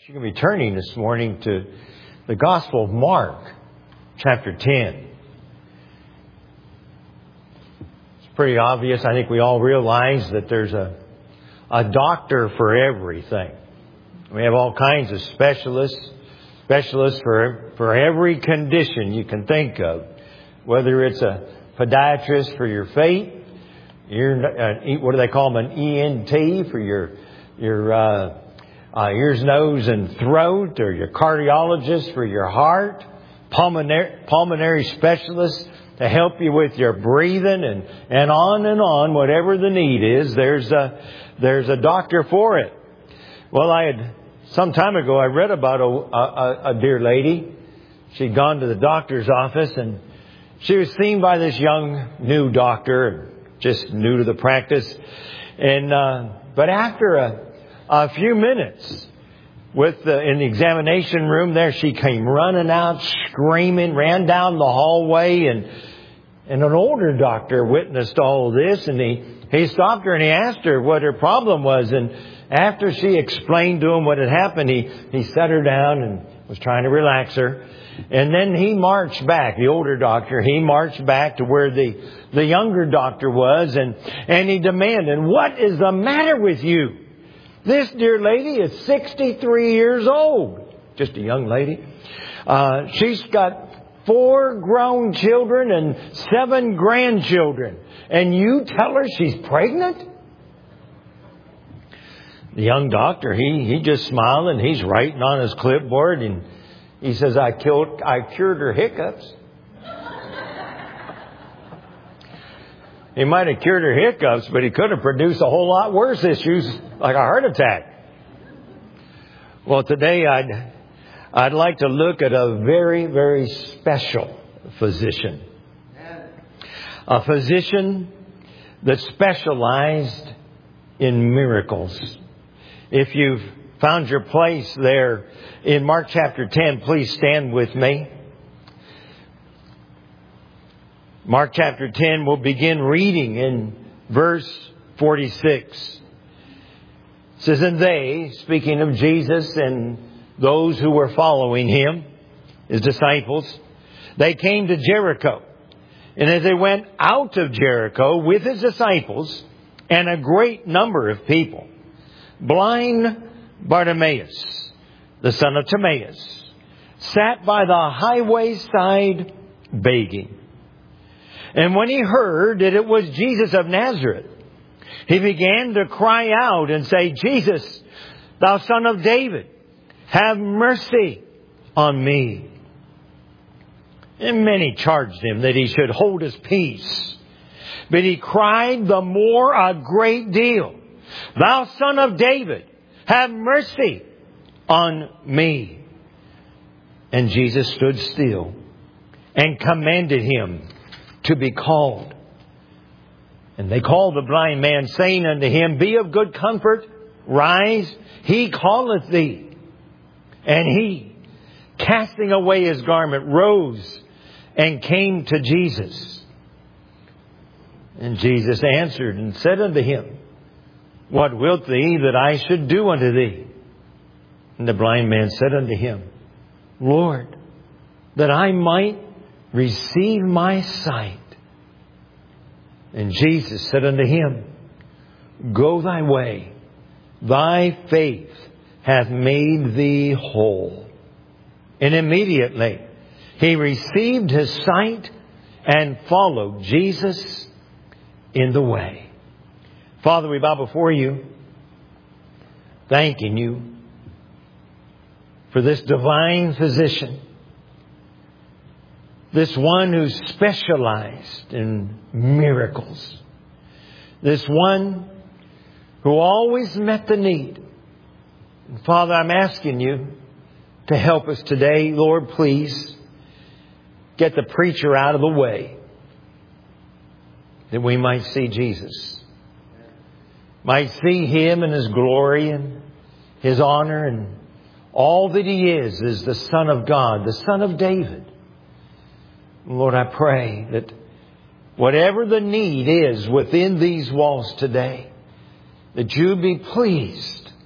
You can be turning this morning to the Gospel of Mark, chapter 10. It's pretty obvious. I think we all realize that there's a doctor for everything. We have all kinds of specialists for every condition you can think of. Whether it's a podiatrist for your feet, what do they call them, an ENT for your ears, nose, and throat, or your cardiologist for your heart, pulmonary specialist to help you with your breathing, and on, whatever the need is, there's a doctor for it. Well, some time ago, I read about a dear lady. She'd gone to the doctor's office, and she was seen by this young, new doctor, just new to the practice. But after a few minutes in the examination room there, she came running out, screaming, ran down the hallway, and an older doctor witnessed all of this, and he stopped her and he asked her what her problem was. And after she explained to him what had happened, he set her down and was trying to relax her. And then he marched back, the older doctor, he marched back to where the younger doctor was, and he demanded, "What is the matter with you? This dear lady is 63 years old." Just a young lady. She's got 4 grown children and 7 grandchildren. And you tell her she's pregnant? The young doctor, he just smiled, and he's writing on his clipboard, and he says, I cured her hiccups. He might have cured her hiccups, but he could have produced a whole lot worse issues, like a heart attack. Well, today I'd like to look at a very, very special physician. A physician that specialized in miracles. If you've found your place there in Mark chapter 10, please stand with me. Mark chapter 10, we'll begin reading in verse 46. It says, "And they," speaking of Jesus and those who were following Him, His disciples, "they came to Jericho. And as they went out of Jericho with His disciples and a great number of people, blind Bartimaeus, the son of Timaeus, sat by the highway side begging. And when he heard that it was Jesus of Nazareth, he began to cry out and say, 'Jesus, thou son of David, have mercy on me.' And many charged him that he should hold his peace. But he cried the more a great deal, 'Thou son of David, have mercy on me.' And Jesus stood still and commanded him to be called. And they called the blind man, saying unto him, 'Be of good comfort, rise, he calleth thee.' And he, casting away his garment, rose and came to Jesus. And Jesus answered and said unto him, 'What wilt thee that I should do unto thee?' And the blind man said unto him, 'Lord, that I might receive my sight.' And Jesus said unto him, 'Go thy way, thy faith hath made thee whole.' And immediately he received his sight and followed Jesus in the way." Father, we bow before you, thanking you for this divine physician, this one who specialized in miracles, this one who always met the need. And Father, I'm asking you to help us today. Lord, please get the preacher out of the way, that we might see Jesus, might see Him in His glory and His honor, and all that He is the Son of God, the Son of David. Lord, I pray that whatever the need is within these walls today, that you be pleased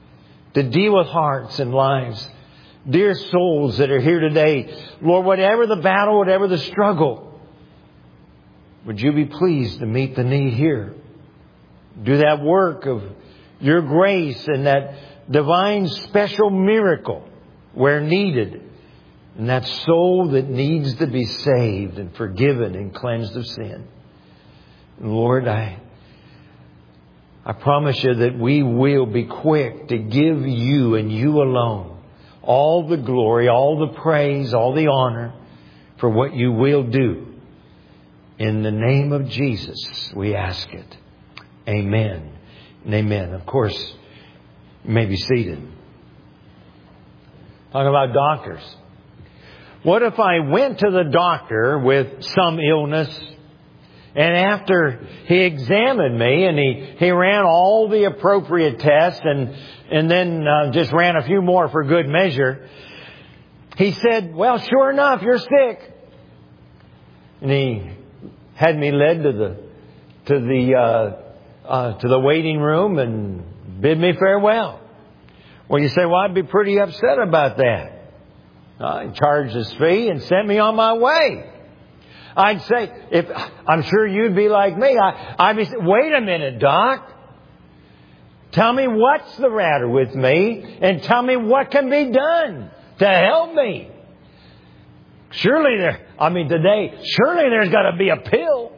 to deal with hearts and lives. Dear souls that are here today, Lord, whatever the battle, whatever the struggle, would you be pleased to meet the need here? Do that work of your grace and that divine special miracle where needed. And that soul that needs to be saved and forgiven and cleansed of sin. Lord, I promise you that we will be quick to give you and you alone all the glory, all the praise, all the honor for what you will do. In the name of Jesus, we ask it. Amen and amen. Of course, you may be seated. Talking about doctors. What if I went to the doctor with some illness, and after he examined me and he ran all the appropriate tests and then just ran a few more for good measure, he said, well, sure enough, you're sick. And he had me led to the waiting room and bid me farewell. Well, you say, well, I'd be pretty upset about that. He charged his fee and sent me on my way. I'd say, I'm sure you'd be like me. I'd be saying, wait a minute, Doc. Tell me what's the matter with me and tell me what can be done to help me. Surely there's got to be a pill.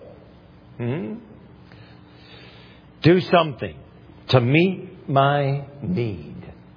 Do something to meet my need.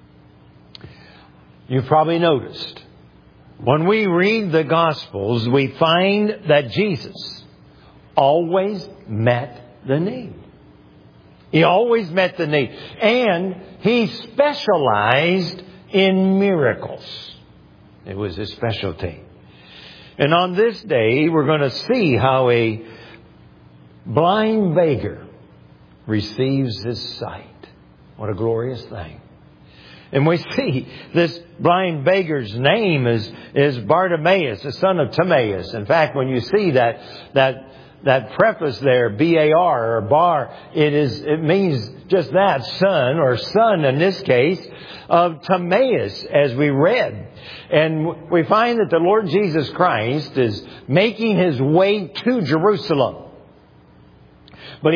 You've probably noticed, when we read the Gospels, we find that Jesus always met the need. He always met the need. And He specialized in miracles. It was His specialty. And on this day, we're going to see how a blind beggar receives his sight. What a glorious thing. And we see this blind beggar's name is Bartimaeus, the son of Timaeus. In fact, when you see that preface there, B-A-R or bar, it means just that, son in this case, of Timaeus, as we read. And we find that the Lord Jesus Christ is making His way to Jerusalem. But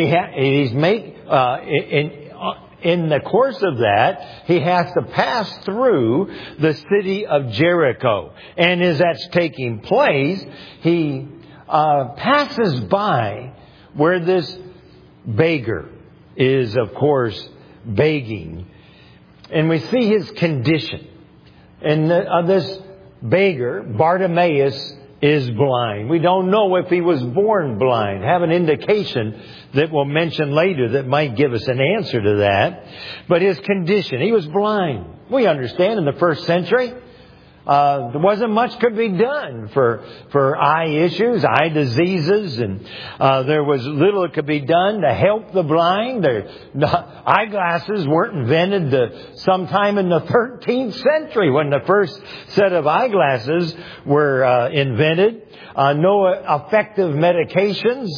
in the course of that, He has to pass through the city of Jericho. And as that's taking place, He passes by where this beggar is, of course, begging. And we see his condition. And this beggar, Bartimaeus, is blind. We don't know if he was born blind. Have an indication that we'll mention later that might give us an answer to that. But his condition, he was blind. We understand in the first century, there wasn't much could be done for eye issues, eye diseases, and there was little that could be done to help the blind. Eyeglasses weren't invented sometime in the 13th century when the first set of eyeglasses were invented. No effective medications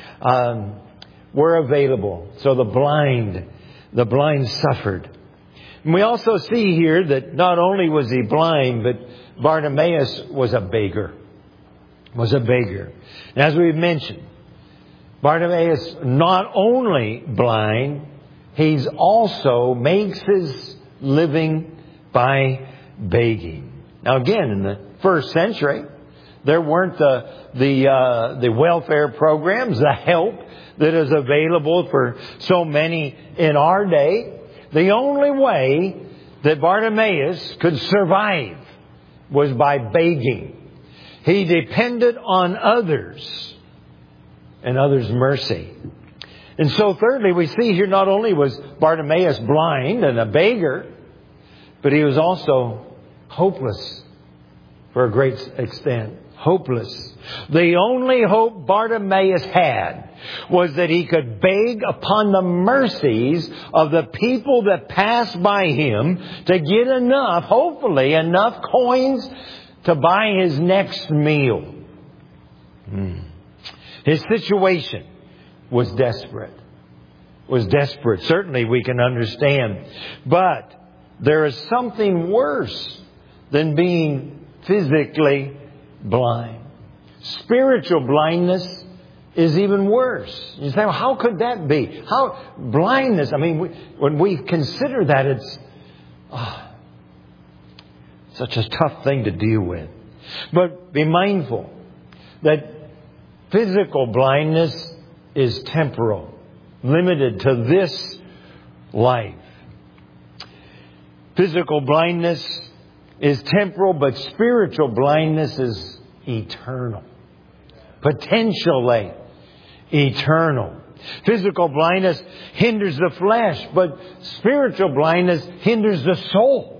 were available, so the blind suffered. And we also see here that not only was he blind, but Bartimaeus was a beggar. And as we've mentioned, Bartimaeus not only blind, he's also makes his living by begging. Now again, in the first century, there weren't the welfare programs, the help that is available for so many in our day. The only way that Bartimaeus could survive was by begging. He depended on others and others' mercy. And so thirdly, we see here not only was Bartimaeus blind and a beggar, but he was also hopeless for a great extent. Hopeless. The only hope Bartimaeus had was that he could beg upon the mercies of the people that passed by him to get enough, hopefully enough coins to buy his next meal. His situation was desperate. Certainly we can understand. But there is something worse than being physically blind. Spiritual blindness is even worse. You say, well, how could that be? How blindness? I mean, when we consider that, it's such a tough thing to deal with. But be mindful that physical blindness is temporal, limited to this life. Physical blindness is temporal, but spiritual blindness is eternal. Potentially eternal. Physical blindness hinders the flesh, but spiritual blindness hinders the soul.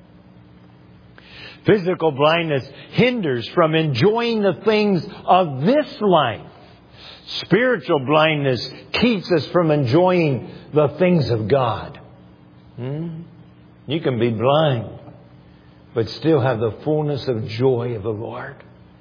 Physical blindness hinders from enjoying the things of this life. Spiritual blindness keeps us from enjoying the things of God. You can be blind, but still have the fullness of joy of the Lord.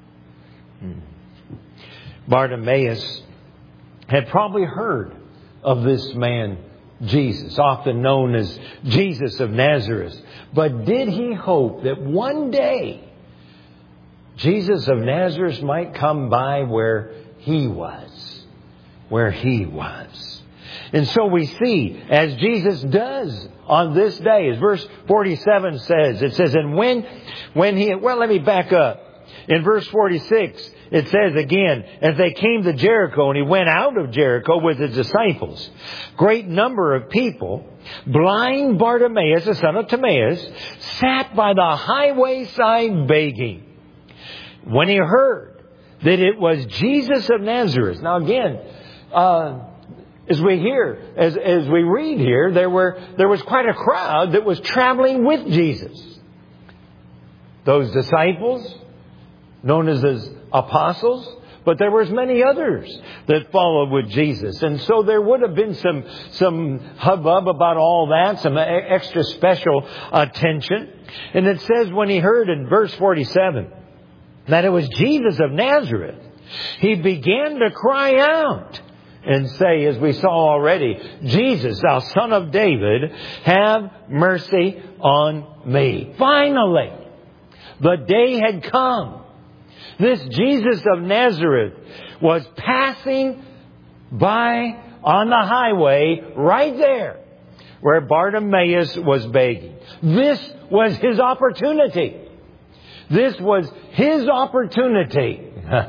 Bartimaeus had probably heard of this man, Jesus, often known as Jesus of Nazareth. But did he hope that one day Jesus of Nazareth might come by where he was? Where he was. And so we see, as Jesus does on this day, as verse 47 says, it says, and when he, well, let me back up. In verse 46, it says again, as they came to Jericho, and he went out of Jericho with his disciples, great number of people, blind Bartimaeus, the son of Timaeus, sat by the highway side begging. When he heard that it was Jesus of Nazareth. Now again, as we read here, there was quite a crowd that was traveling with Jesus. Those disciples, known as his apostles, but there was many others that followed with Jesus. And so there would have been some hubbub about all that, some extra special attention. And it says when he heard in verse 47 that it was Jesus of Nazareth, he began to cry out and say, as we saw already, Jesus, thou son of David, have mercy on me. Finally, the day had come. This Jesus of Nazareth was passing by on the highway right there where Bartimaeus was begging. This was his opportunity. This was his opportunity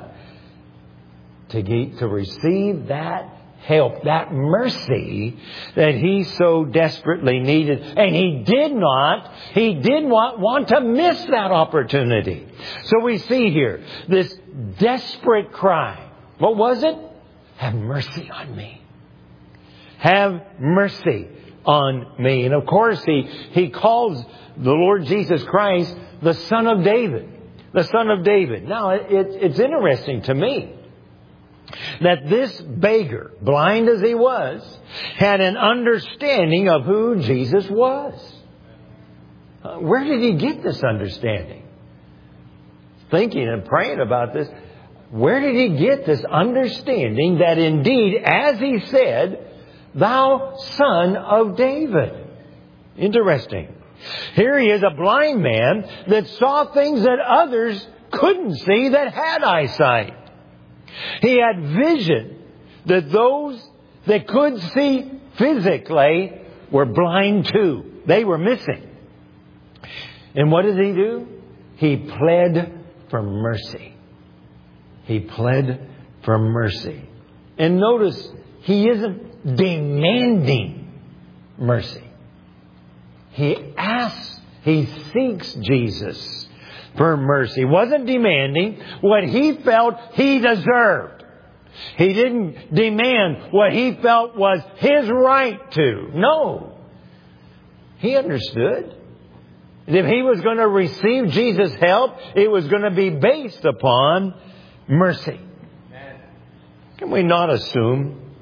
to receive that help, that mercy that he so desperately needed. And he did not want to miss that opportunity. So we see here this desperate cry. What was it? Have mercy on me. Have mercy on me. And of course he calls the Lord Jesus Christ the Son of David. The Son of David. Now it's interesting to me that this beggar, blind as he was, had an understanding of who Jesus was. Where did he get this understanding? Thinking and praying about this. Where did he get this understanding that indeed, as he said, thou son of David? Interesting. Here he is, a blind man that saw things that others couldn't see that had eyesight. He had vision that those that could see physically were blind too. They were missing. And what did he do? He pled for mercy. He pled for mercy. And notice, he isn't demanding mercy. He asks, he seeks Jesus for mercy. He wasn't demanding what he felt he deserved. He didn't demand what he felt was his right to. No. He understood that if he was going to receive Jesus' help, it was going to be based upon mercy. Can we not assume?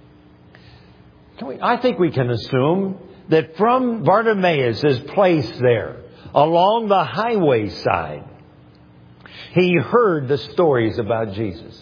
I think we can assume that from Bartimaeus' place there, along the highway side, he heard the stories about Jesus.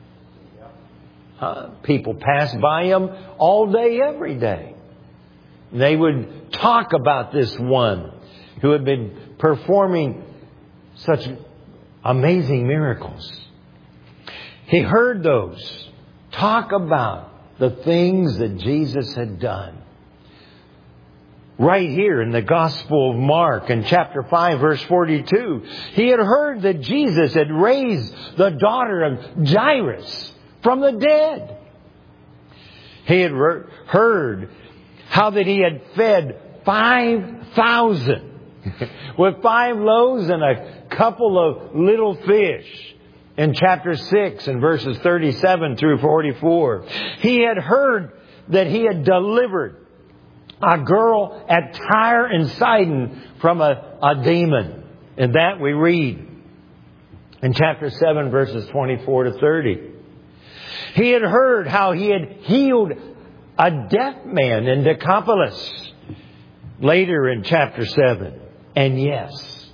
People passed by him all day, every day. They would talk about this one who had been performing such amazing miracles. He heard those talk about the things that Jesus had done. Right here in the Gospel of Mark in chapter 5 verse 42, he had heard that Jesus had raised the daughter of Jairus from the dead. He had heard how that he had fed 5,000 with 5 loaves and a couple of little fish in chapter 6 and verses 37 through 44. He had heard that he had delivered a girl at Tyre and Sidon from a demon. And that we read in chapter 7 verses 24 to 30. He had heard how he had healed a deaf man in Decapolis later in chapter 7. And yes,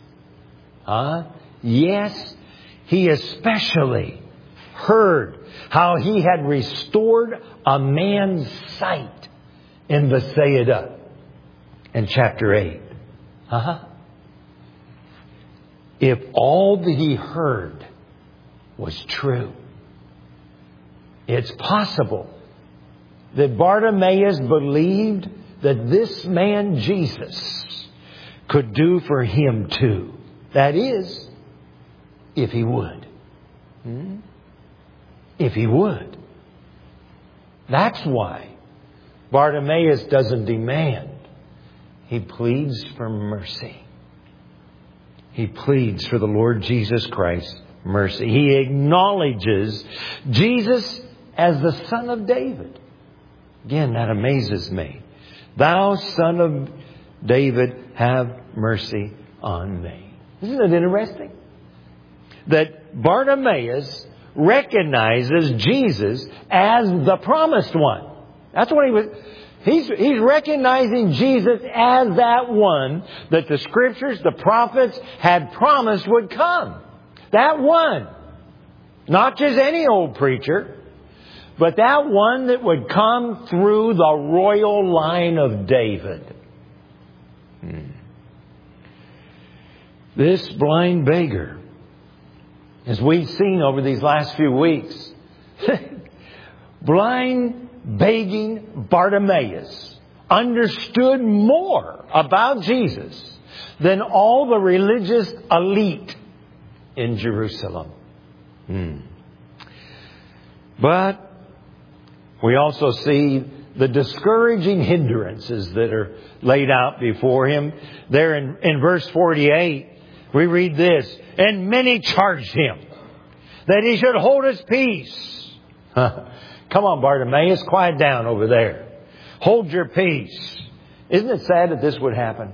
he especially heard how he had restored a man's sight in Bethsaida in chapter 8. If all that he heard was true, it's possible that Bartimaeus believed that this man Jesus could do for him too. That is, if he would. If he would. That's why Bartimaeus doesn't demand. He pleads for mercy. He pleads for the Lord Jesus Christ's mercy. He acknowledges Jesus as the Son of David. Again, that amazes me. Thou Son of David, have mercy on me. Isn't it interesting that Bartimaeus recognizes Jesus as the promised one? That's what he was. He's recognizing Jesus as that one that the Scriptures, the prophets had promised would come. That one. Not just any old preacher, but that one that would come through the royal line of David. This blind beggar, as we've seen over these last few weeks, blind, begging Bartimaeus understood more about Jesus than all the religious elite in Jerusalem. But we also see the discouraging hindrances that are laid out before him. There in verse 48, we read this, and many charged him that he should hold his peace. Come on, Bartimaeus, quiet down over there. Hold your peace. Isn't it sad that this would happen?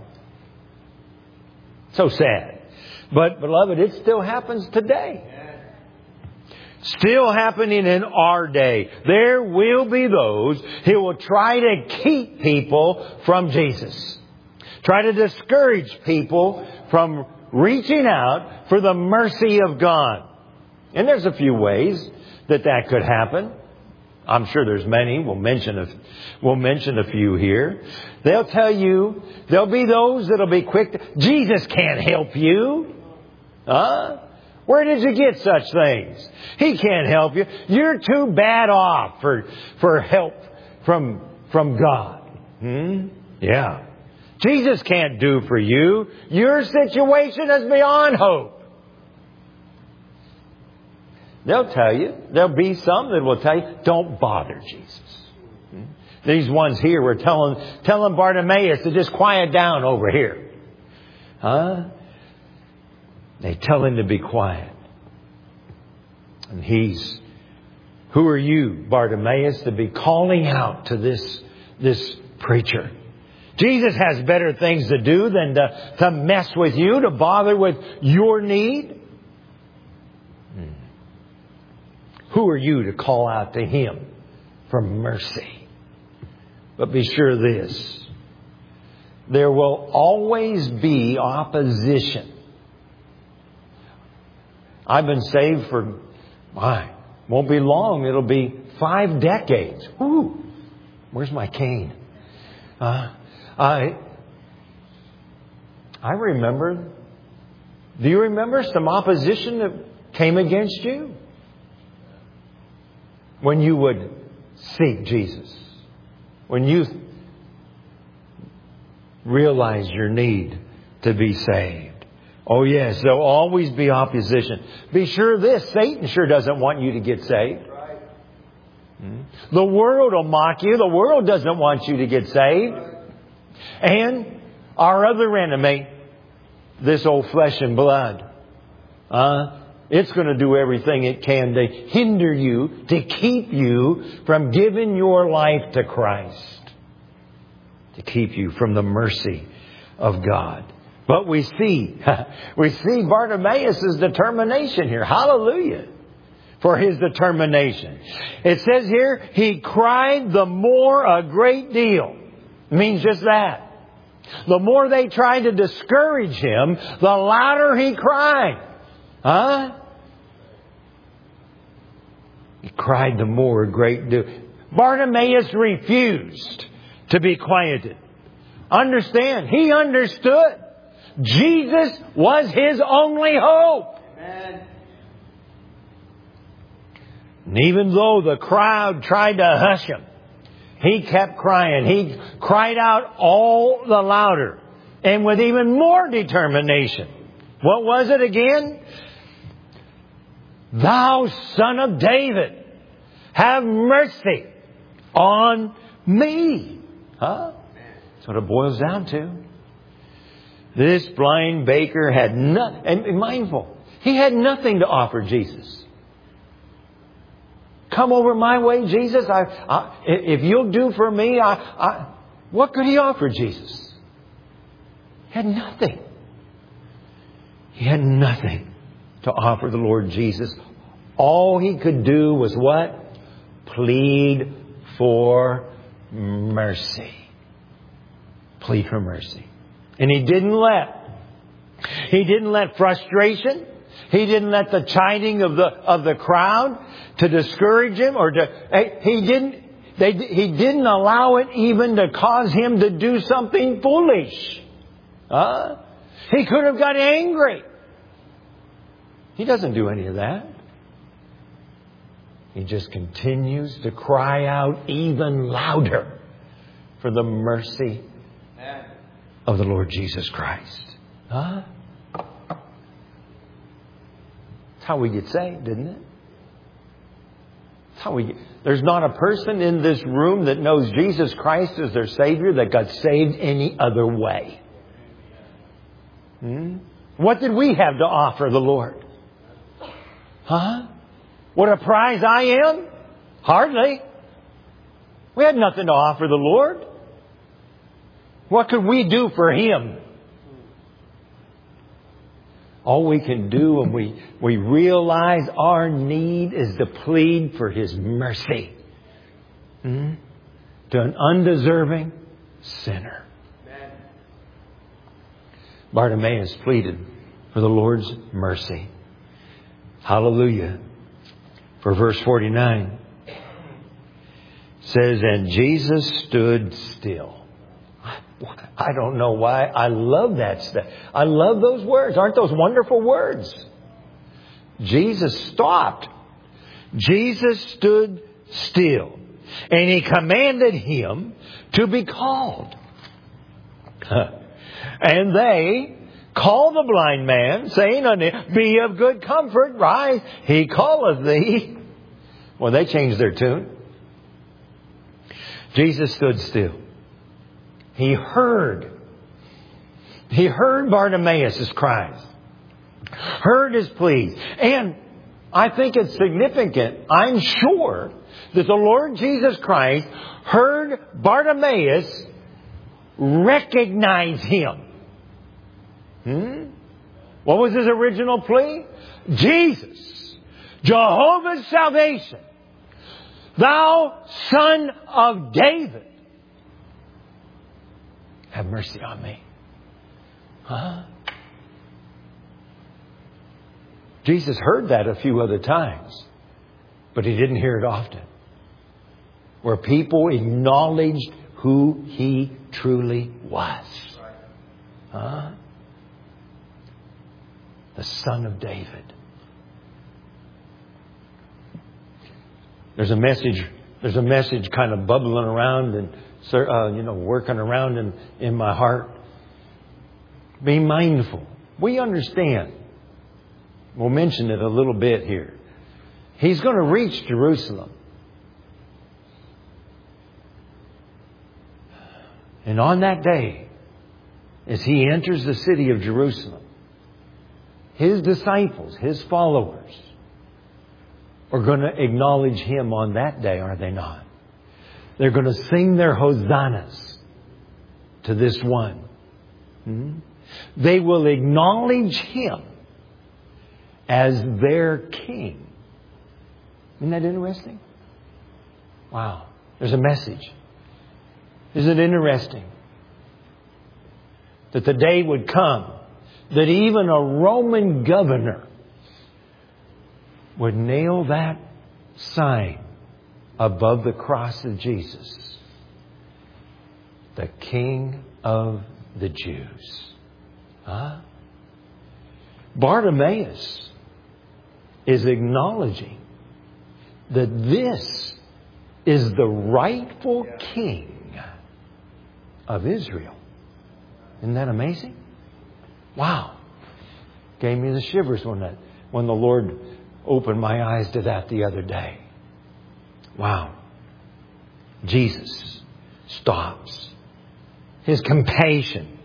So sad. But, beloved, it still happens today. Still happening in our day. There will be those who will try to keep people from Jesus. Try to discourage people from reaching out for the mercy of God. And there's a few ways that could happen. I'm sure there's many. We'll mention a few here. They'll tell you, there'll be those that'll be quick. Jesus can't help you. Where did you get such things? He can't help you. You're too bad off for help from God. Yeah. Jesus can't do for you. Your situation is beyond hope. They'll tell you. There'll be some that will tell you, don't bother Jesus. These ones here were telling Bartimaeus to just quiet down over here. They tell him to be quiet. And who are you, Bartimaeus, to be calling out to this preacher? Jesus has better things to do than to mess with you, to bother with your need. Who are you to call out to Him for mercy? But be sure of this. There will always be opposition. I've been saved for, won't be long. It'll be 5 decades. Ooh, where's my cane? I remember. Do you remember some opposition that came against you when you would seek Jesus? When you realize your need to be saved? Oh yes, there'll always be opposition. Be sure of this, Satan sure doesn't want you to get saved. The world will mock you. The world doesn't want you to get saved. And our other enemy, this old flesh and blood, it's going to do everything it can to hinder you, to keep you from giving your life to Christ, to keep you from the mercy of God. But we see Bartimaeus' determination here. Hallelujah. For his determination. It says here, he cried the more a great deal. It means just that. The more they tried to discourage him, the louder he cried. He cried the more a great deal. Bartimaeus refused to be quieted. Understand, he understood. Jesus was his only hope. Amen. And even though the crowd tried to hush him, he kept crying. He cried out all the louder and with even more determination. What was it again? Thou Son of David, have mercy on me. That's what it boils down to. This blind baker had nothing, and mindful, he had nothing to offer Jesus. Come over my way, Jesus. If you'll do for me, what could he offer Jesus? He had nothing. He had nothing to offer the Lord Jesus. All he could do was what? Plead for mercy. Plead for mercy. And he didn't let frustration, he didn't let the chiding of the crowd to discourage him, or he didn't allow it even to cause him to do something foolish. He could have got angry. He doesn't do any of that. He just continues to cry out even louder for the mercy of the Lord Jesus Christ. That's how we get saved, isn't it? That's how there's not a person in this room that knows Jesus Christ as their Savior that got saved any other way. What did we have to offer the Lord? What a prize I am? Hardly. We had nothing to offer the Lord. What could we do for Him? All we can do when we realize our need is to plead for His mercy to an undeserving sinner. Bartimaeus pleaded for the Lord's mercy. Hallelujah. For verse 49 says, and Jesus stood still. I don't know why. I love that stuff. I love those words. Aren't those wonderful words? Jesus stopped. Jesus stood still. And He commanded him to be called. And they called the blind man, saying unto him, be of good comfort, rise, He calleth thee. Well, they changed their tune. Jesus stood still. He heard Bartimaeus' cries, heard his pleas. And I think it's significant, I'm sure, that the Lord Jesus Christ heard Bartimaeus recognize him. What was his original plea? Jesus, Jehovah's salvation, thou Son of David, have mercy on me. Jesus heard that a few other times, but He didn't hear it often. Where people acknowledged who He truly was. Huh? The Son of David. There's a message kind of bubbling around and working around in my heart. Be mindful. We understand. We'll mention it a little bit here. He's going to reach Jerusalem. And on that day, as He enters the city of Jerusalem, His disciples, His followers, are going to acknowledge Him on that day, are they not? They're going to sing their hosannas to this one. They will acknowledge Him as their King. Isn't that interesting? Wow. There's a message. Isn't it interesting that the day would come that even a Roman governor would nail that sign above the cross of Jesus? The King of the Jews. Huh? Bartimaeus is acknowledging that this is the rightful King of Israel. Isn't that amazing? Wow. Gave me the shivers when the Lord opened my eyes to that the other day. Wow. Jesus stops. His compassion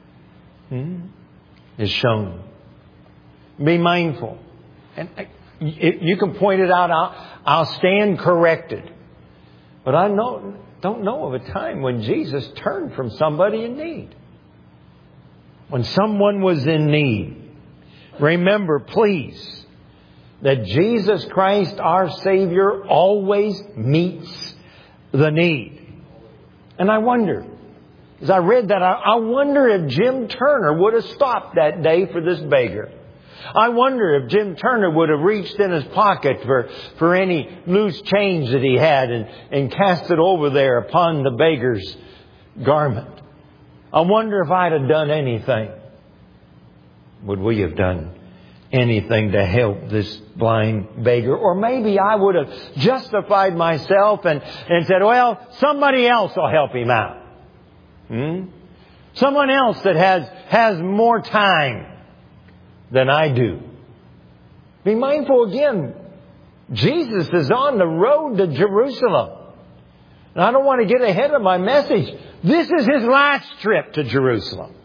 is shown. Be mindful. And you can point it out. I'll stand corrected. But I don't know of a time when Jesus turned from somebody in need. When someone was in need. Remember, please, that Jesus Christ, our Savior, always meets the need. And I wonder, as I read that, I wonder if Jim Turner would have stopped that day for this beggar. I wonder if Jim Turner would have reached in his pocket for any loose change that he had and cast it over there upon the beggar's garment. I wonder if I'd have done anything. Would we have done anything to help this blind beggar? Or maybe I would have justified myself and said, well, somebody else will help him out. Someone else that has more time than I do. Be mindful again. Jesus is on the road to Jerusalem. And I don't want to get ahead of my message. This is His last trip to Jerusalem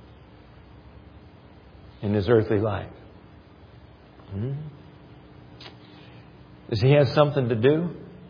in His earthly life. Does He have something to do?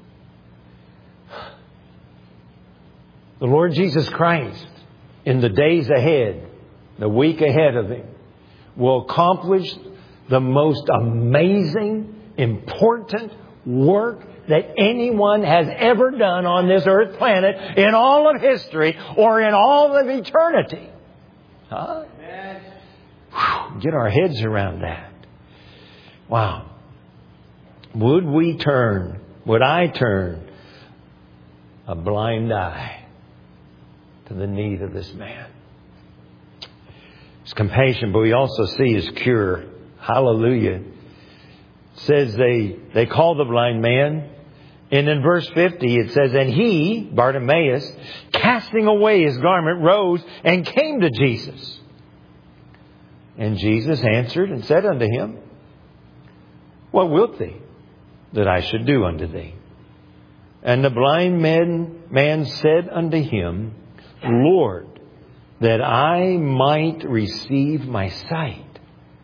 The Lord Jesus Christ, in the days ahead, the week ahead of Him, will accomplish the most amazing, important work that anyone has ever done on this earth planet in all of history or in all of eternity. Huh? Get our heads around that. Wow. Would I turn a blind eye to the need of this man? His compassion, but we also see His cure. Hallelujah. It says they call the blind man. And in verse 50 it says, and he, Bartimaeus, casting away his garment, rose and came to Jesus. And Jesus answered and said unto him, what wilt thee that I should do unto thee? And the blind man said unto Him, Lord, that I might receive my sight.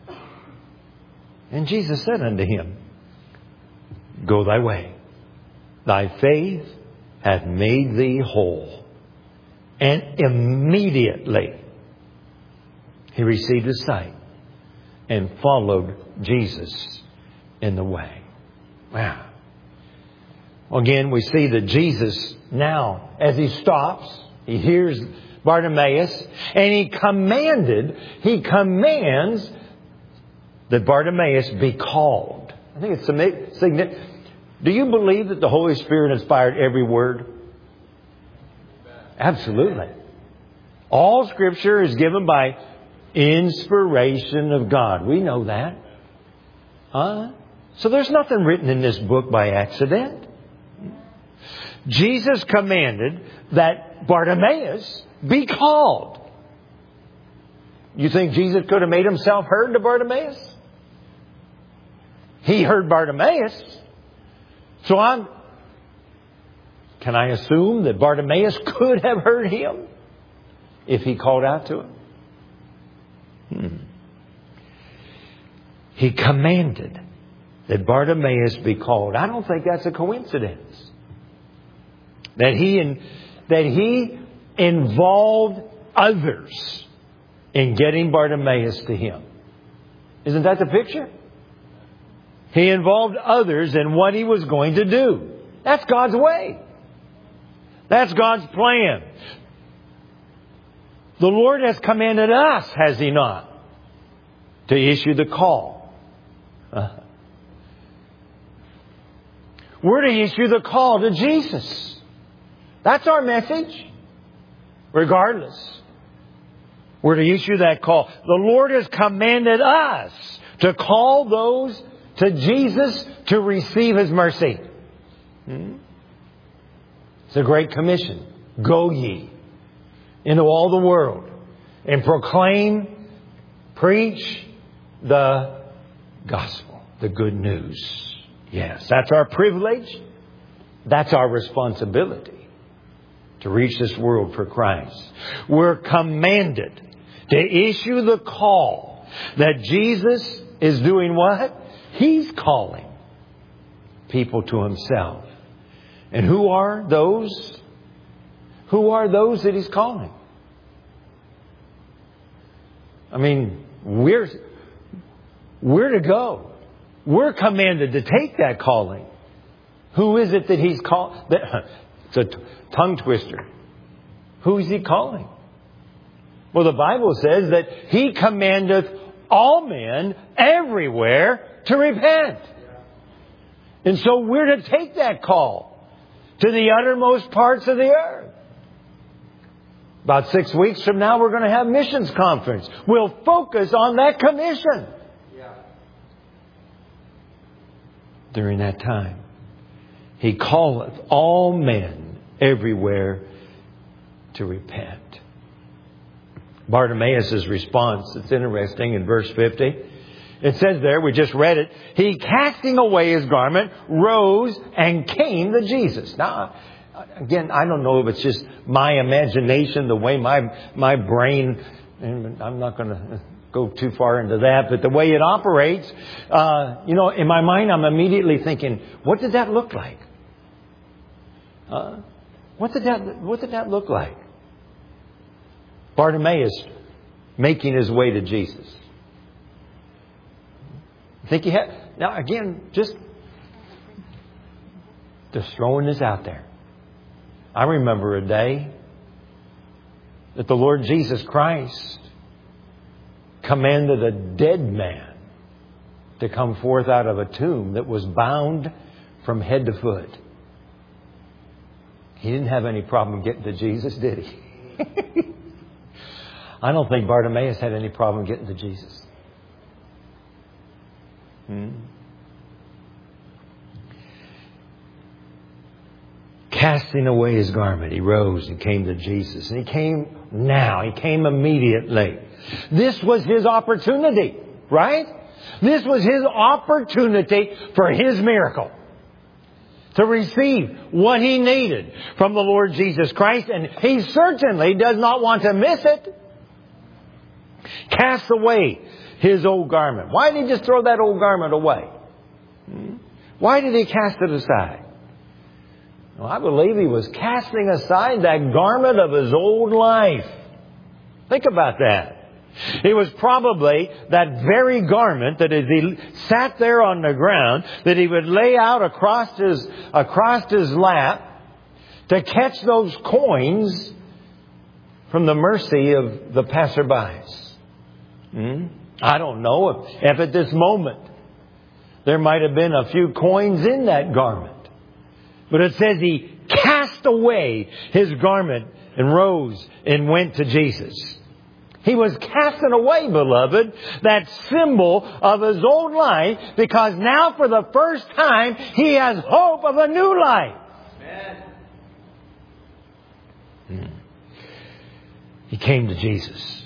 And Jesus said unto him, go thy way. Thy faith hath made thee whole. And immediately he received his sight and followed Jesus in the way. Wow. Again, we see that Jesus now, as He stops, He hears Bartimaeus, and He commands that Bartimaeus be called. I think it's significant. Do you believe that the Holy Spirit inspired every word? Absolutely. All Scripture is given by inspiration of God. We know that. So there's nothing written in this book by accident. Jesus commanded that Bartimaeus be called. You think Jesus could have made himself heard to Bartimaeus? He heard Bartimaeus. So can I assume that Bartimaeus could have heard him if he called out to him? He commanded that Bartimaeus be called. I don't think that's a coincidence. That he involved others in getting Bartimaeus to him. Isn't that the picture? He involved others in what he was going to do. That's God's way. That's God's plan. The Lord has commanded us, has He not, to issue the call. We're to issue the call to Jesus. That's our message. Regardless. We're to issue that call. The Lord has commanded us to call those to Jesus to receive His mercy. It's a great commission. Go ye into all the world and proclaim, preach the gospel, the good news. Yes, that's our privilege. That's our responsibility. To reach this world for Christ. We're commanded to issue the call that Jesus is doing what? He's calling people to Himself. And who are those? Who are those that He's calling? I mean, we're to go. We're commanded to take that calling. Who is it that He's calling? It's a tongue twister. Who is He calling? Well, the Bible says that He commandeth all men everywhere to repent. And so we're to take that call to the uttermost parts of the earth. About 6 weeks from now, we're going to have missions conference. We'll focus on that commission. During that time, He calleth all men everywhere to repent. Bartimaeus' response, it's interesting in verse 50. It says there, we just read it, he casting away his garment, rose and came to Jesus. Now, again, I don't know if it's just my imagination, the way my brain, and I'm not going to go too far into that, but the way it operates, in my mind, I'm immediately thinking, what did that look like? What did that look like? Bartimaeus making his way to Jesus. I think he had. Now again, just throwing this out there. I remember a day that the Lord Jesus Christ commanded a dead man to come forth out of a tomb that was bound from head to foot. He didn't have any problem getting to Jesus, did he? I don't think Bartimaeus had any problem getting to Jesus. Casting away his garment, he rose and came to Jesus. And he came now. He came immediately. This was his opportunity, right? This was his opportunity for his miracle. To receive what he needed from the Lord Jesus Christ. And he certainly does not want to miss it. Cast away his old garment. Why did he just throw that old garment away? Why did he cast it aside? Well, I believe he was casting aside that garment of his old life. Think about that. It was probably that very garment that as he sat there on the ground, that he would lay out across his lap to catch those coins from the mercy of the passerbys. I don't know if at this moment there might have been a few coins in that garment. But it says he cast cast away his garment and rose and went to Jesus. He was casting away, beloved, that symbol of his old life, because now for the first time he has hope of a new life. Amen. He came to Jesus.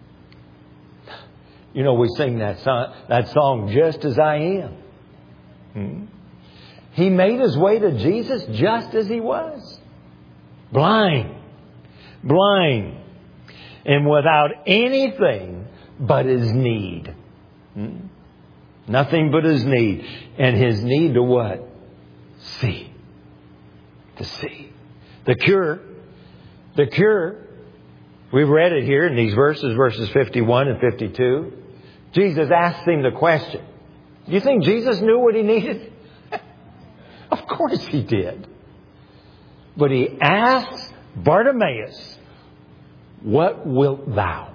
You know, we sing that song, Just As I Am. He made his way to Jesus just as he was. Blind. And without anything but his need. Nothing but his need. And his need to what? See. To see. The cure. We've read it here in these verses 51 and 52. Jesus asked him the question. Do you think Jesus knew what he needed? Of course he did. But he asked Bartimaeus, what wilt thou?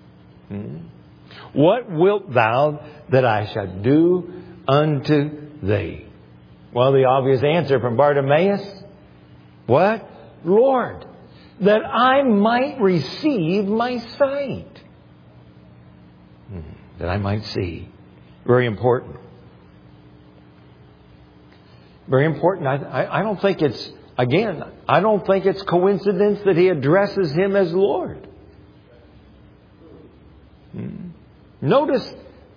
What wilt thou that I shall do unto thee? Well, the obvious answer from Bartimaeus, what? Lord, that I might receive my sight. That I might see. Very important. Very important. I don't think it's, again, I don't think it's coincidence that he addresses him as Lord. Notice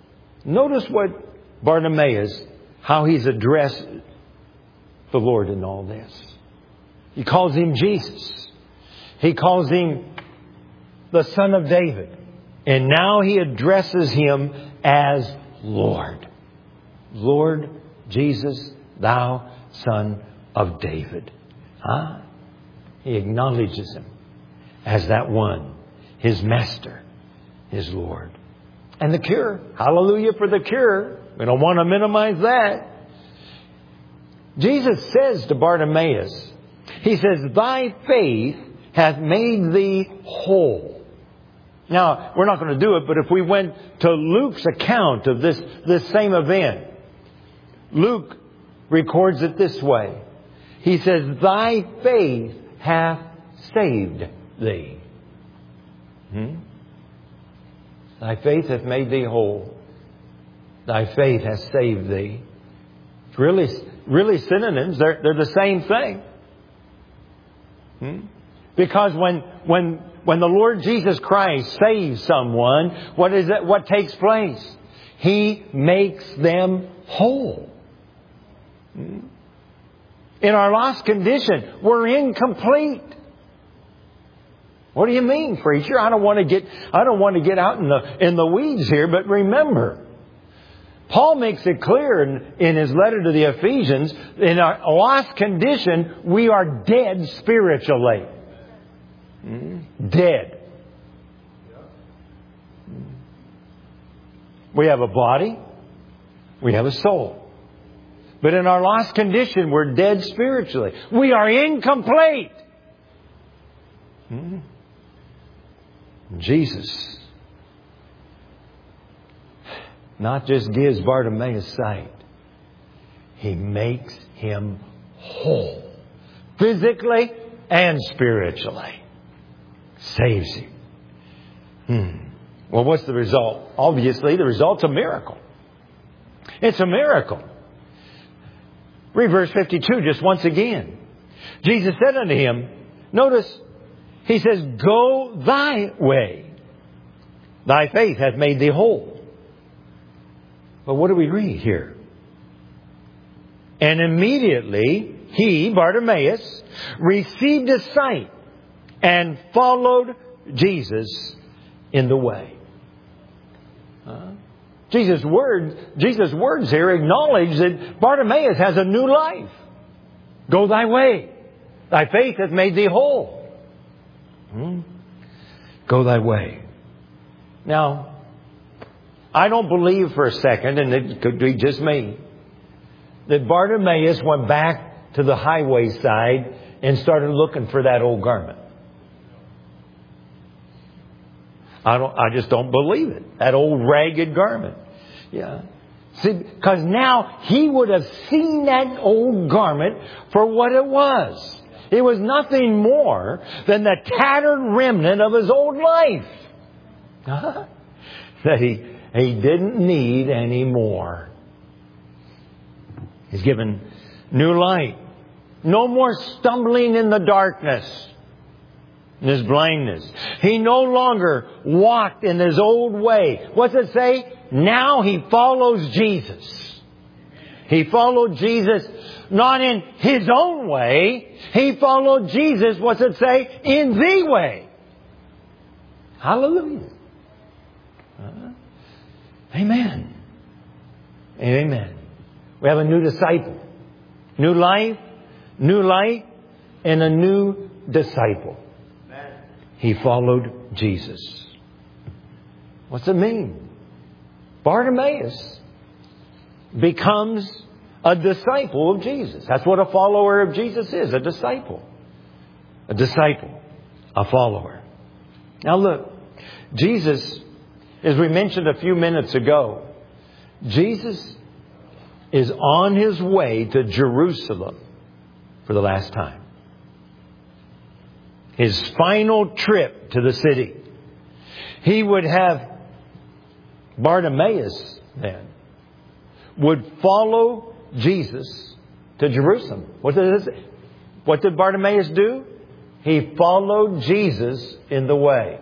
what Bartimaeus, how he's addressed the Lord in all this. He calls him Jesus. He calls him the Son of David. And now he addresses him as Lord. Lord Jesus, thou Son of David. He acknowledges him as that one, his Master, his Lord. And the cure. Hallelujah for the cure. We don't want to minimize that. Jesus says to Bartimaeus, he says, thy faith hath made thee whole. Now, we're not going to do it, but if we went to Luke's account of this same event, Luke records it this way. He says, thy faith hath saved thee. Thy faith hath made thee whole. Thy faith hath saved thee. It's really synonyms. They're the same thing. Because when the Lord Jesus Christ saves someone, what is it? What takes place? He makes them whole. In our lost condition, we're incomplete. What do you mean, preacher? I don't want to get out in the weeds here, but remember, Paul makes it clear in his letter to the Ephesians, in our lost condition, we are dead spiritually. Dead. We have a body. We have a soul. But in our lost condition, we're dead spiritually. We are incomplete. Jesus not just gives Bartimaeus sight. He makes him whole. Physically and spiritually. Saves him. Well, what's the result? Obviously, the result's a miracle. It's a miracle. Read verse 52 just once again. Jesus said unto him, notice, he says, go thy way. Thy faith hath made thee whole. But what do we read here? And immediately he, Bartimaeus, received his sight and followed Jesus in the way. Jesus' words here acknowledge that Bartimaeus has a new life. Go thy way. Thy faith hath made thee whole. Go thy way. Now, I don't believe for a second, and it could be just me, that Bartimaeus went back to the highway side and started looking for that old garment. I just don't believe it. That old ragged garment. Yeah. See, because now he would have seen that old garment for what it was. He was nothing more than the tattered remnant of his old life. That he didn't need anymore. He's given new light. No more stumbling in the darkness, in his blindness. He no longer walked in his old way. What's it say? Now he follows Jesus. He followed Jesus not in his own way. He followed Jesus, what's it say? In the way. Hallelujah. Amen. Amen. We have a new disciple. New life, new light, and a new disciple. He followed Jesus. What's it mean? Bartimaeus becomes a disciple of Jesus. That's what a follower of Jesus is, a disciple. A disciple, a follower. Now look, Jesus, as we mentioned a few minutes ago, Jesus is on his way to Jerusalem for the last time. His final trip to the city. He would have Bartimaeus then would follow Jesus to Jerusalem. What did Bartimaeus do? He followed Jesus in the way.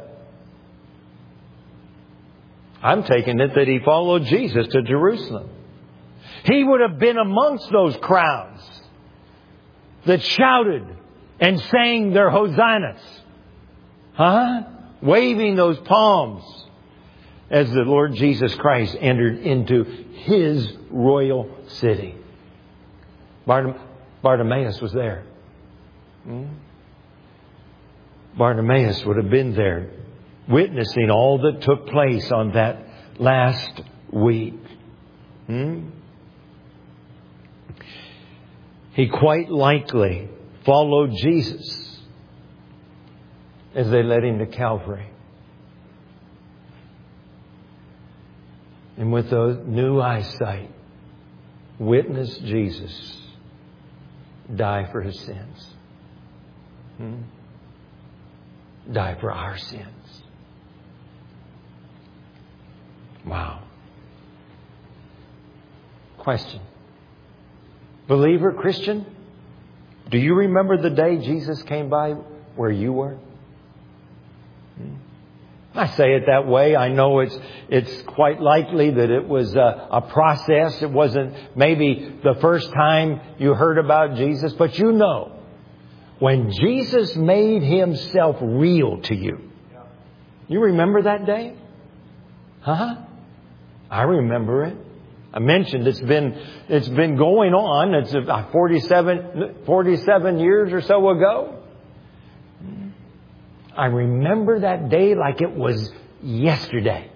I'm taking it that he followed Jesus to Jerusalem. He would have been amongst those crowds that shouted and sang their hosannas. Waving those palms as the Lord Jesus Christ entered into his royal city. Bartimaeus was there. Bartimaeus would have been there, witnessing all that took place on that last week. He quite likely followed Jesus as they led him to Calvary. And with a new eyesight, witnessed Jesus die for his sins. Die for our sins. Wow. Question. Believer, Christian, do you remember the day Jesus came by where you were? I say it that way. I know it's quite likely that it was a process. It wasn't maybe the first time you heard about Jesus, but you know, when Jesus made himself real to you. You remember that day? I remember it. I mentioned it's been going on. It's 47 years or so ago. I remember that day like it was yesterday.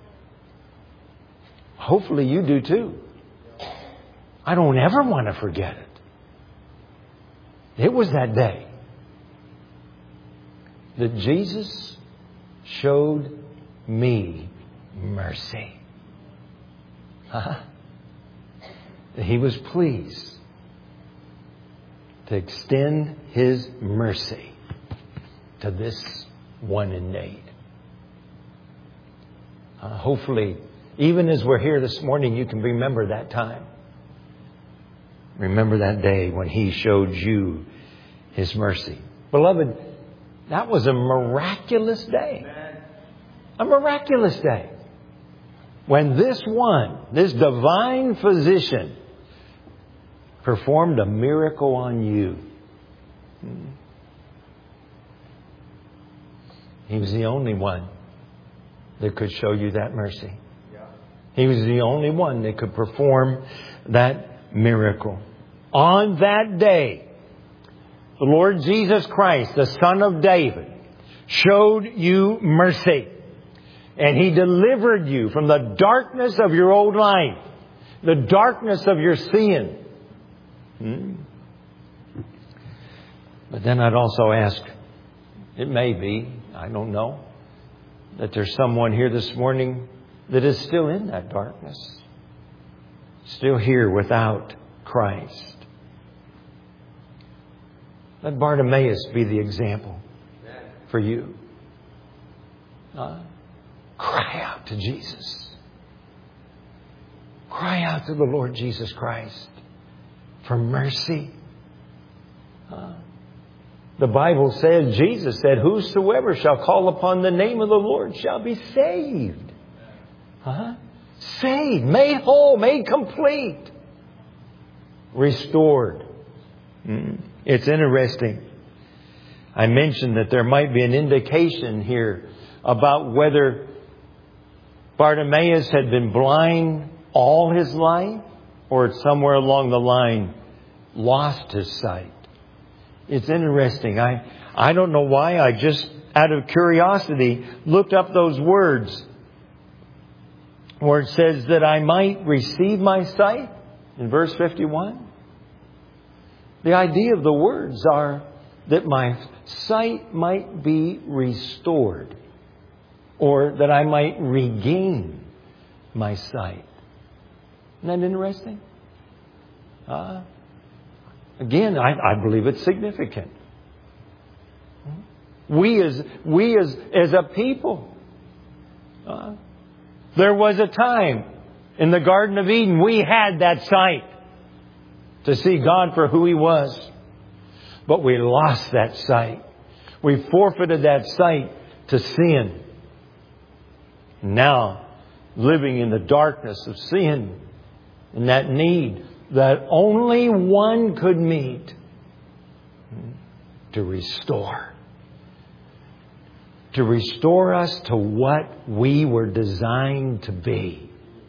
Hopefully you do too. I don't ever want to forget it. It was that day that Jesus showed me mercy. He was pleased to extend his mercy to this one in need. Hopefully, even as we're here this morning, you can remember that time. Remember that day when he showed you his mercy. Beloved, that was a miraculous day. A miraculous day. When this divine physician, performed a miracle on you. He was the only one that could show you that mercy. He was the only one that could perform that miracle. On that day, the Lord Jesus Christ, the Son of David, showed you mercy. And he delivered you from the darkness of your old life, the darkness of your sin. But then I'd also ask, it may be, I don't know, that there's someone here this morning that is still in that darkness. Still here without Christ. Let Bartimaeus be the example for you. Cry out to Jesus. Cry out to the Lord Jesus Christ for mercy. The Bible says, Jesus said, whosoever shall call upon the name of the Lord shall be saved. Saved, made whole, made complete, restored. It's interesting. I mentioned that there might be an indication here about whether Bartimaeus had been blind all his life or somewhere along the line lost his sight. It's interesting. I don't know why. I just, out of curiosity, looked up those words where it says that I might receive my sight in verse 51. The idea of the words are that my sight might be restored or that I might regain my sight. Isn't that interesting? Again, I believe it's significant. We as a people, there was a time in the Garden of Eden we had that sight to see God for who He was. But we lost that sight. We forfeited that sight to sin. Now, living in the darkness of sin and that need that only one could meet to restore. To restore us to what we were designed to be.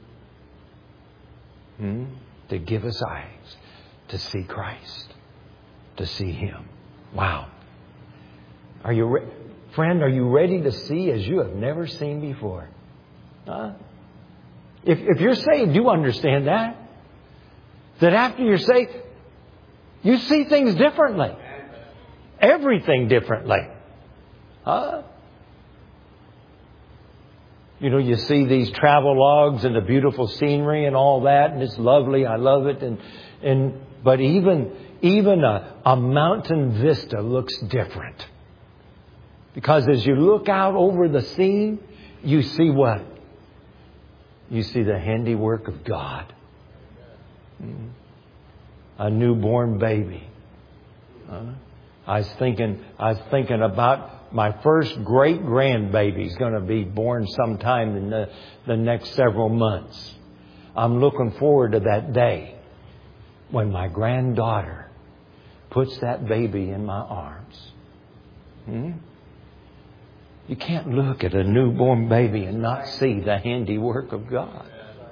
To give us eyes to see Christ. To see Him. Wow. Are you friend, are you ready to see as you have never seen before? If you're saved, you understand that. That after you're saved, you see things differently. Everything differently. You know, you see these travel logs and the beautiful scenery and all that, and it's lovely. I love it. But even a mountain vista looks different. Because as you look out over the scene, you see what? You see the handiwork of God. A newborn baby. I was thinking about my first great grandbaby is going to be born sometime in the next several months. I'm looking forward to that day when my granddaughter puts that baby in my arms. You can't look at a newborn baby and not see the handiwork of God.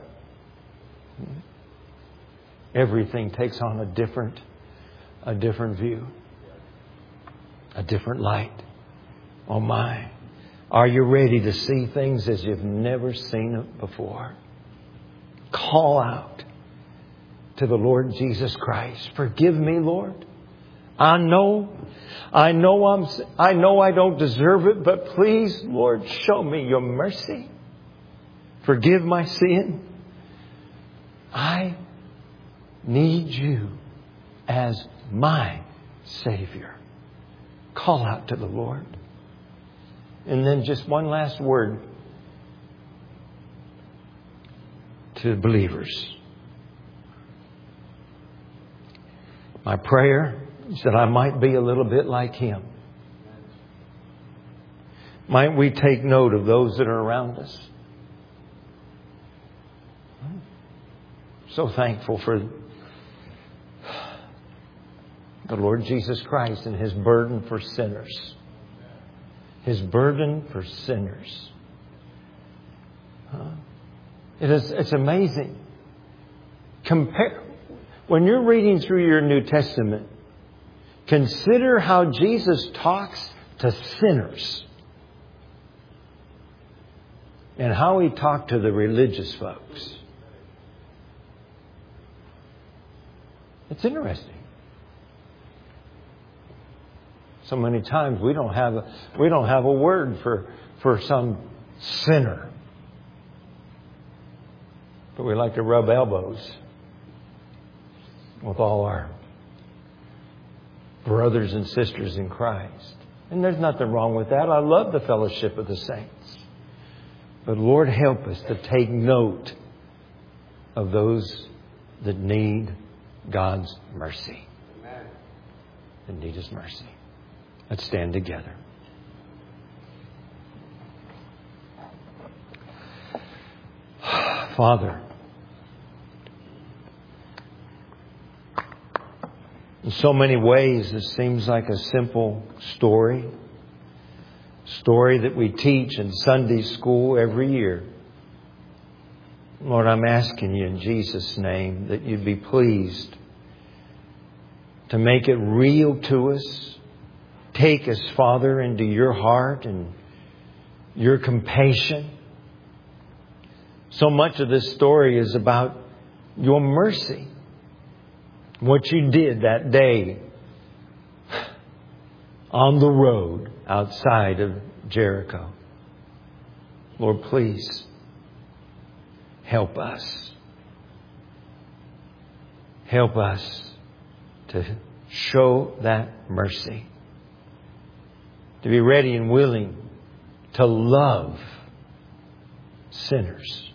Everything takes on a different view. A different light. Oh my. Are you ready to see things as you've never seen it before? Call out to the Lord Jesus Christ. Forgive me, Lord. I know I don't deserve it, but please, Lord, show me your mercy. Forgive my sin. I need you as my Savior. Call out to the Lord. And then just one last word to believers. My prayer is that I might be a little bit like Him. Might we take note of those that are around us? So thankful for the Lord Jesus Christ and His burden for sinners. His burden for sinners. It's amazing. When you're reading through your New Testament, consider how Jesus talks to sinners and how He talked to the religious folks. It's interesting. So many times we don't have a word for some sinner. But we like to rub elbows with all our brothers and sisters in Christ. And there's nothing wrong with that. I love the fellowship of the saints. But Lord, help us to take note of those that need God's mercy. That need His mercy. Let's stand together. Father, in so many ways, it seems like a simple story that we teach in Sunday school every year. Lord, I'm asking You in Jesus' name that You'd be pleased to make it real to us. Take us, Father, into Your heart and Your compassion. So much of this story is about Your mercy. What You did that day on the road outside of Jericho. Lord, please help us. Help us to show that mercy. To be ready and willing to love sinners.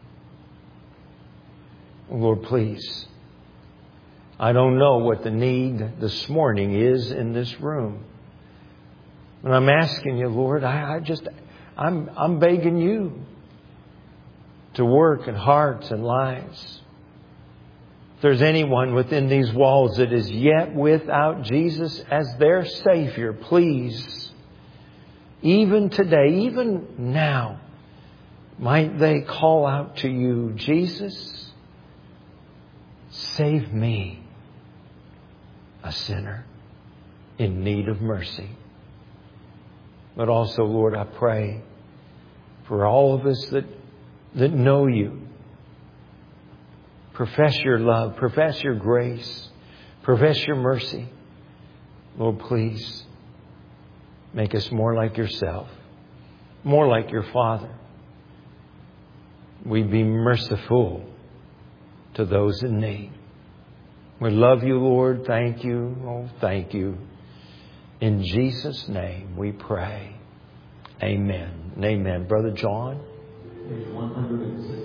Lord, please. I don't know what the need this morning is in this room. But I'm asking You, Lord, I'm begging You to work in hearts and lives. If there's anyone within these walls that is yet without Jesus as their Savior, please, even today, even now, might they call out to You, Jesus, save me, a sinner in need of mercy. But also, Lord, I pray for all of us that know You. Profess Your love, profess Your grace, profess Your mercy. Lord, please make us more like Yourself, more like Your Father. We be merciful to those in need. We love You, Lord. Thank You. Oh, thank You. In Jesus' name we pray. Amen and amen. Brother John. Page 160.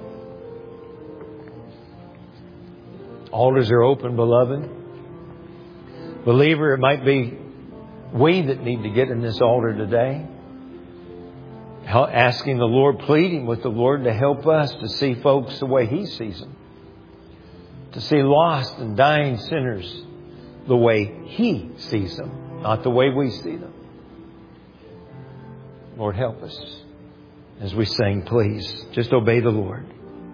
Altars are open, beloved. Believer, it might be we that need to get in this altar today. Asking the Lord, pleading with the Lord to help us to see folks the way He sees them. To see lost and dying sinners the way He sees them, not the way we see them. Lord, help us as we sing, please. Just obey the Lord.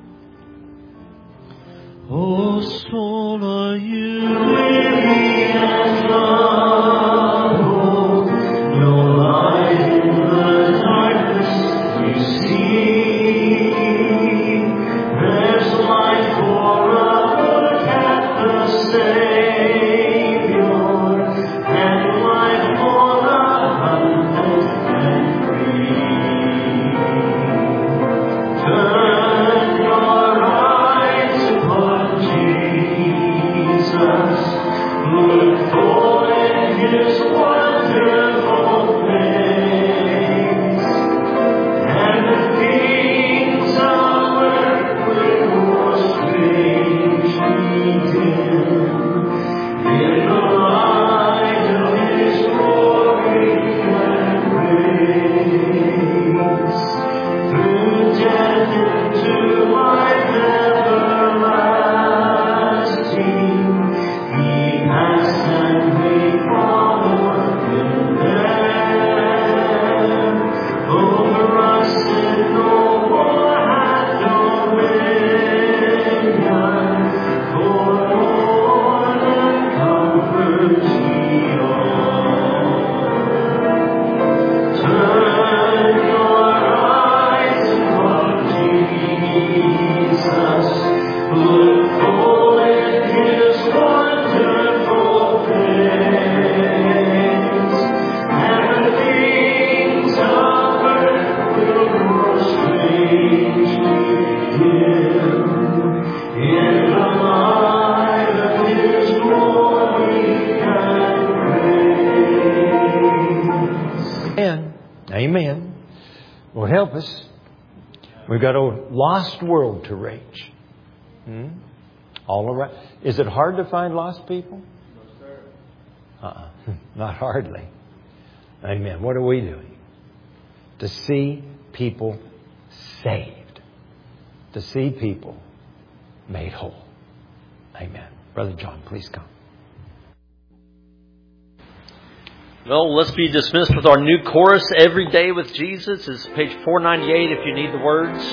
O soul, are you weary and troubled? No light in the darkness you see. There's light for a look at the Savior, and light for the hunted and free. Turn your eyes upon Jesus, look for Him. help us. We've got a lost world to reach. All around. Is it hard to find lost people? Not hardly. Amen. What are we doing? To see people saved. To see people made whole. Amen. Brother John, please come. Well, let's be dismissed with our new chorus, Every Day with Jesus. It's page 498 if you need the words.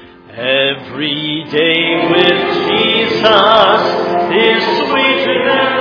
Every day with Jesus is sweeter than